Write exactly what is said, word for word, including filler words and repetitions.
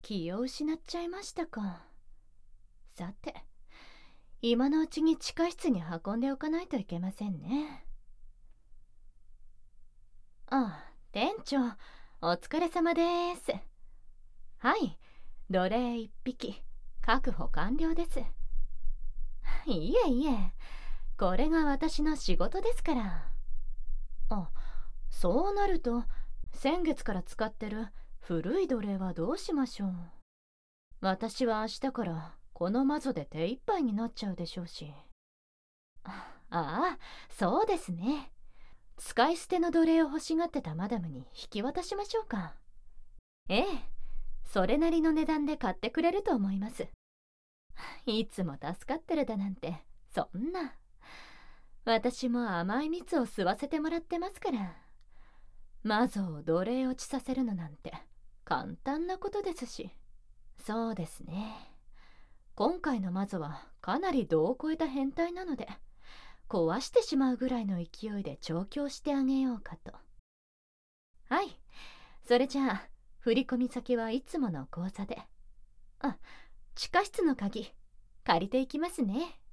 気を失っちゃいましたか。さて、今のうちに地下室に運んでおかないといけませんね。ああ、店長、お疲れ様です。はい、奴隷一匹、確保完了です。いえいえ、これが私の仕事ですから。あ、そうなると、先月から使ってる古い奴隷はどうしましょう。私は明日からこの魔女で手一杯になっちゃうでしょうし。ああ、そうですね。使い捨ての奴隷を欲しがってたマダムに引き渡しましょうか。ええ、それなりの値段で買ってくれると思います。いつも助かってるだなんて、そんな。私も甘い蜜を吸わせてもらってますから。魔女を奴隷落ちさせるのなんて簡単なことですし。そうですね。今回の魔女はかなり度を超えた変態なので、壊してしまうぐらいの勢いで調教してあげようかと。はい、それじゃあ振込先はいつもの口座で。あ、地下室の鍵借りていきますね。